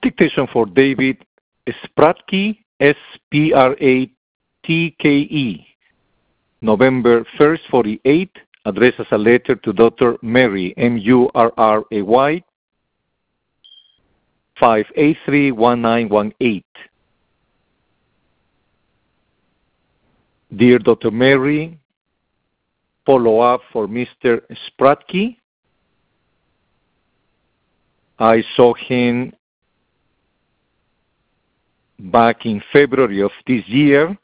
Dictation for David Spratke, S-P-R-A-T-K-E, November 1st, 48, addresses a letter to Dr. Murray, M-U-R-R-A-Y, 583-1918. Dear Dr. Murray, follow up for Mr. Spratke. I saw him back in February of this year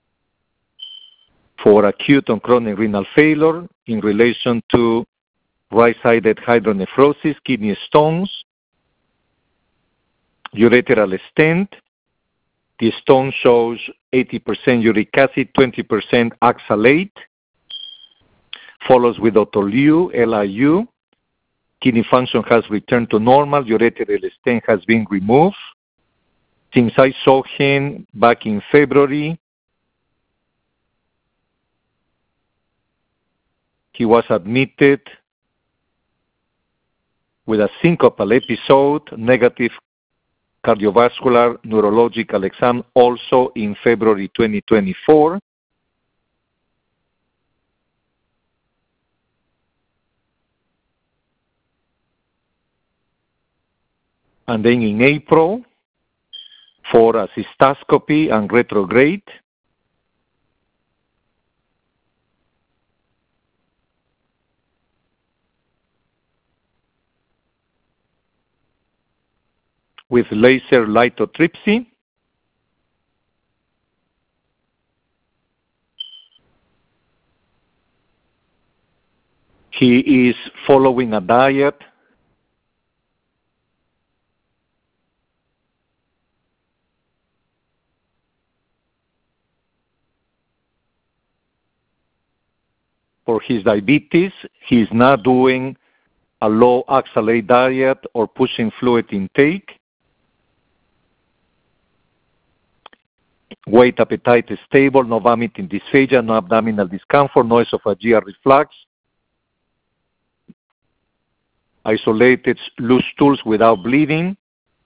for acute and chronic renal failure in relation to right-sided hydronephrosis, kidney stones, ureteral stent. The stone shows 80% uric acid, 20% oxalate, follows with Dr. Liu, L-I-U. Kidney function has returned to normal, ureteral stent has been removed. Since I saw him back in February, he was admitted with a syncopal episode, negative cardiovascular neurological exam also in February 2024. And then in April, for a cystoscopy and retrograde, with laser lithotripsy. He is following a diet for his diabetes. He is not doing a low oxalate diet or pushing fluid intake. Weight, appetite is stable, no vomiting, dysphagia, no abdominal discomfort, no esophageal reflux. Isolated loose stools without bleeding.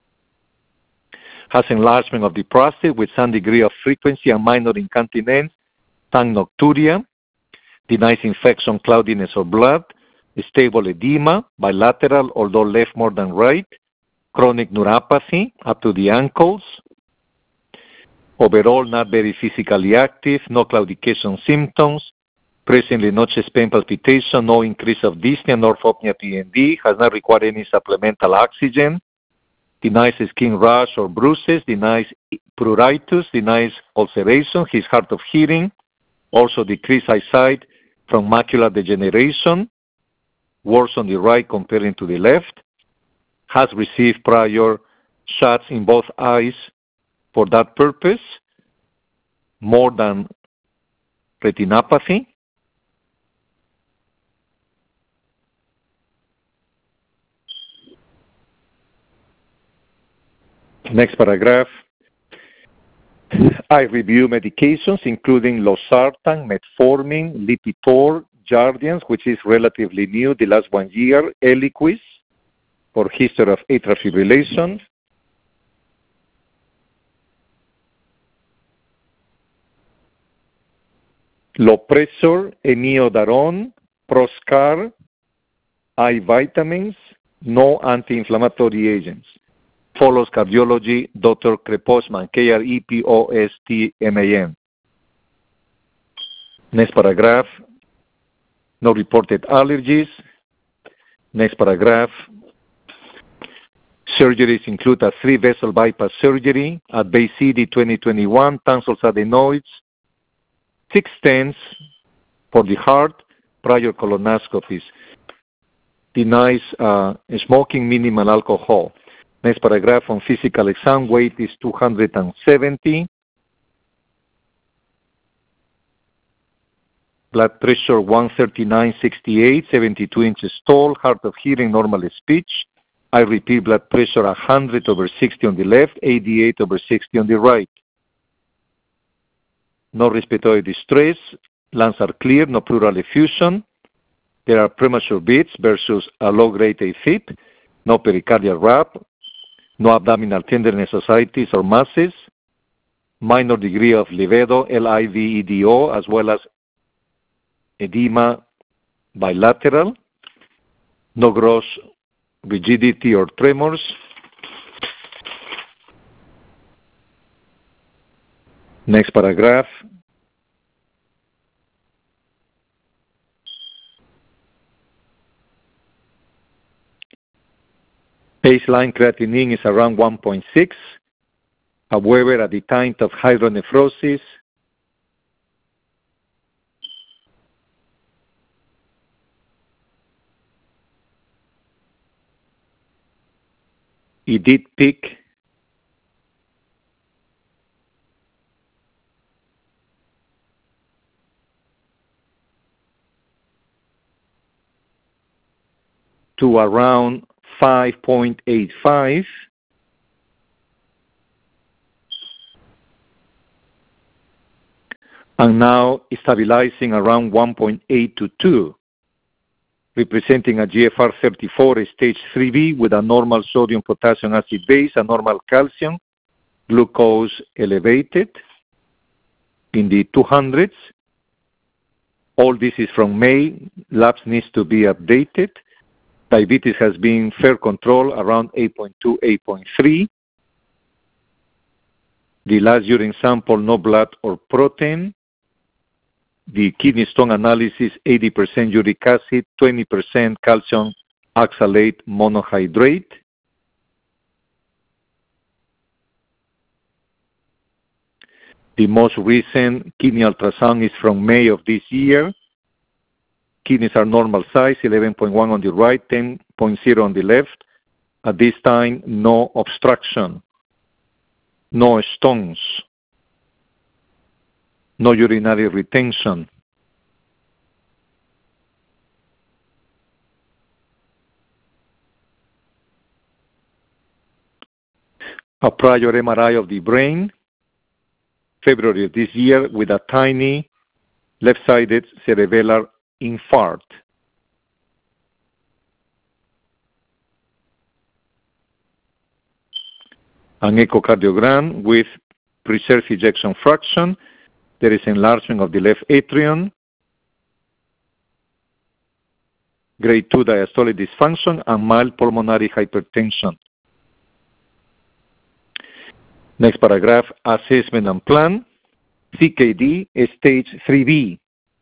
Has enlargement of the prostate with some degree of frequency and minor incontinence, tongue nocturia. Denies infection, cloudiness, or blood. Stable edema, bilateral, although left more than right. Chronic neuropathy up to the ankles. Overall, not very physically active, no claudication symptoms, presently no chest pain palpitation, no increase of dyspnea, nor orthopnea PND, has not required any supplemental oxygen, denies skin rash or bruises, denies pruritus, denies ulceration, he's hard of hearing, also decreased eyesight from macular degeneration, worse on the right comparing to the left, has received prior shots in both eyes for that purpose, more than retinopathy. Next paragraph. I review medications including losartan, metformin, Lipitor, Jardiance, which is relatively new, the last 1 year, Eliquis, for history of atrial fibrillation. Lopressor, Eniodazole, Proscar, eye vitamins, no anti-inflammatory agents. Follows cardiology, Dr. Krepostman, Krepostman. Next paragraph. No reported allergies. Next paragraph. Surgeries include a 3-vessel bypass surgery at Bay City 2021, tonsils, adenoids, 6 stents for the heart, prior colonoscopies. Denies smoking, minimal alcohol. Next paragraph on physical exam, weight is 270. Blood pressure 139/68, 72 inches tall, hard of hearing, normal speech. I repeat, blood pressure 100/60 on the left, 88/60 on the right. No respiratory distress, lungs are clear, no pleural effusion. There are premature beats versus a low-grade AFib, no pericardial rap, no abdominal tenderness, ascites, or masses, minor degree of livedo, LIVEDO, as well as edema bilateral, no gross rigidity or tremors. Next paragraph. Baseline creatinine is around 1.6. However, at the time of hydronephrosis, it did peak to around 5.85, and now is stabilizing around 1.8 to 2, representing a GFR 34 stage 3B with a normal sodium potassium acid base, a normal calcium, glucose elevated in the 200s. All this is from May. Labs needs to be updated. Diabetes has been fair control around 8.2, 8.3. The last urine sample, no blood or protein. The kidney stone analysis, 80% uric acid, 20% calcium oxalate monohydrate. The most recent kidney ultrasound is from May of this year. Kidneys are normal size, 11.1 on the right, 10.0 on the left. At this time, no obstruction, no stones, no urinary retention. A prior MRI of the brain, February of this year, with a tiny left-sided cerebellar infarct. An echocardiogram with preserved ejection fraction. There is enlargement of the left atrium, grade 2 diastolic dysfunction, and mild pulmonary hypertension. Next paragraph, assessment and plan. CKD, stage 3B.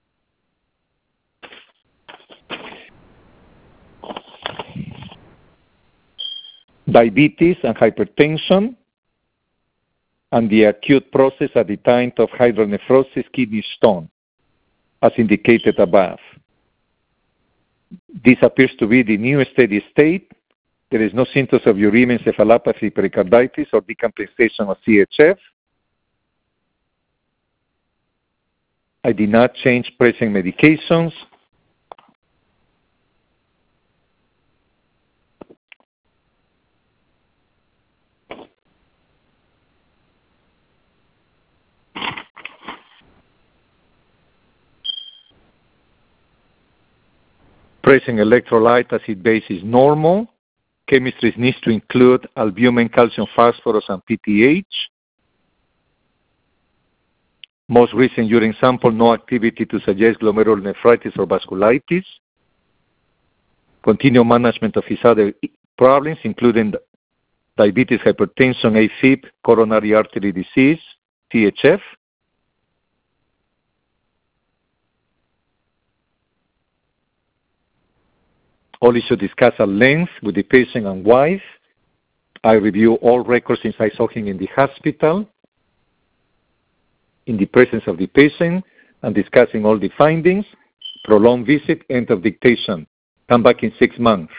Diabetes and hypertension, and the acute process at the time of hydronephrosis, kidney stone, as indicated above. This appears to be the new steady state. There is no symptoms of uremia, encephalopathy, pericarditis, or decompensation of CHF. I did not change present medications. Present electrolyte acid base is normal. Chemistry needs to include albumin, calcium, phosphorus, and PTH. Most recent urine sample, no activity to suggest glomerulonephritis or vasculitis. Continued management of his other problems, including diabetes, hypertension, AFib, coronary artery disease, CHF. All issues discussed at length with the patient and wife. I review all records since I saw him in the hospital, in the presence of the patient, and discussing all the findings. Prolonged visit, end of dictation. Come back in 6 months.